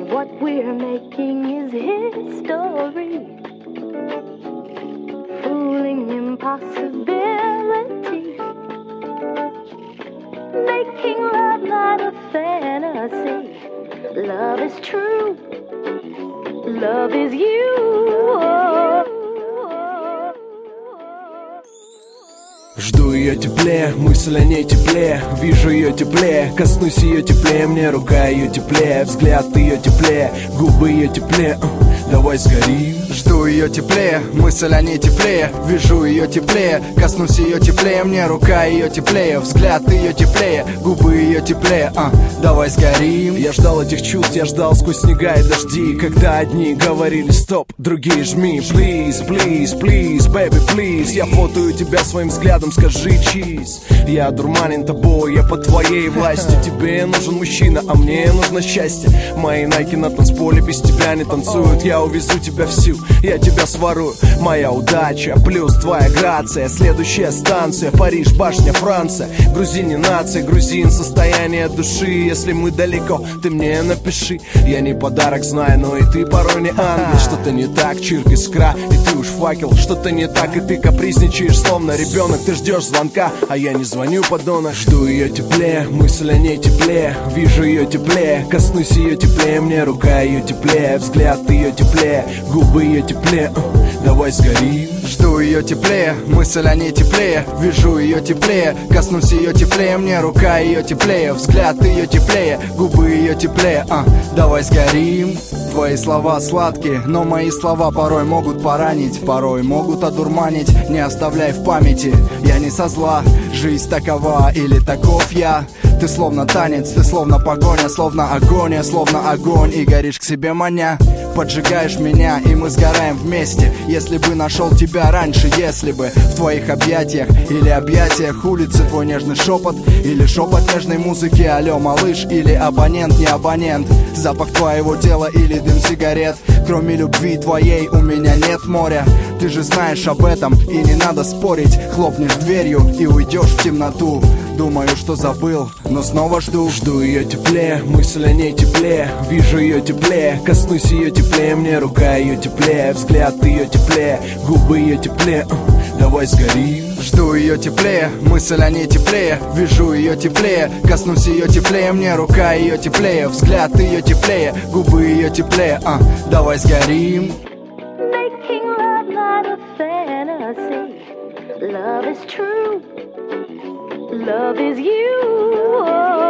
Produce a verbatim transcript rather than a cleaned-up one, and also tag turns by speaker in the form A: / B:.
A: What we're making is history, fooling impossibility, making love not a fantasy. Love is true, love is you.
B: Жду ее теплее, мысль о ней теплее, вижу ее теплее, коснусь ее теплее, мне рука ее теплее, взгляд ее теплее, губы ее теплее, давай сгорим.
C: Жду ее теплее, мысль о ней теплее, вижу ее теплее, коснусь ее теплее, мне рука ее теплее, взгляд ее теплее, губы ее теплее, а, давай сгорим.
B: Я ждал этих чувств, я ждал сквозь снега и дожди, когда одни говорили стоп, другие жми. Please, please, please, baby, please. Я фотою тебя своим взглядом, скажи чиз. Я одурманен тобой, я под твоей властью. Тебе нужен мужчина, а мне нужно счастье. Мои найки на танцполе без тебя не танцуют. Я увезу тебя всю, я тебя сворую. Моя удача плюс твоя грация. Следующая станция Париж, башня, Франция. Грузин не нация, грузин состояние души. Если мы далеко, ты мне напиши. Я не подарок, знаю, но и ты порой не ангел. Что-то не так, чирк, искра, и ты уж факел. Что-то не так, и ты капризничаешь, словно ребенок. Ты ждешь звонка, а я не звоню, подонок. Жду ее теплее, мысль о ней теплее, вижу ее теплее, коснусь ее теплее, мне рука ее теплее, взгляд ее теплее, губы ее теплее, давай сгорим.
C: Жду ее теплее, мысль о ней теплее, вижу ее теплее, коснусь ее теплее, мне рука ее теплее, взгляд ее теплее, губы ее теплее, а, давай сгорим. Твои слова сладкие, но мои слова порой могут поранить, порой могут одурманить, не оставляй в памяти. Я не со зла, жизнь такова или таков я. Ты словно танец, ты словно погоня, словно агония, словно огонь, и горишь к себе маня. Поджигаешь меня, и мы сгораем вместе. Если бы нашел тебя раньше, если бы в твоих объятиях или объятиях улицы твой нежный шепот, или шепот нежной музыки, алло, малыш, или абонент, не абонент, запах твоего тела или дым сигарет. Кроме любви твоей у меня нет моря. Ты же знаешь об этом, и не надо спорить. Хлопнешь дверью и уйдешь в темноту. Думаю, что забыл, но снова жду.
B: Жду ее теплее, мысль о ней теплее, вижу ее теплее, коснусь ее теплее, мне рука ее теплее, взгляд ее теплее, губы ее теплее, давай сгорим.
C: Жду ее теплее, мысль о ней теплее, вижу ее теплее, коснусь ее теплее, мне рука ее теплее, взгляд ее теплее, губы ее теплее, а, давай сгорим.
A: Making love not a fantasy. Love is true, love is you.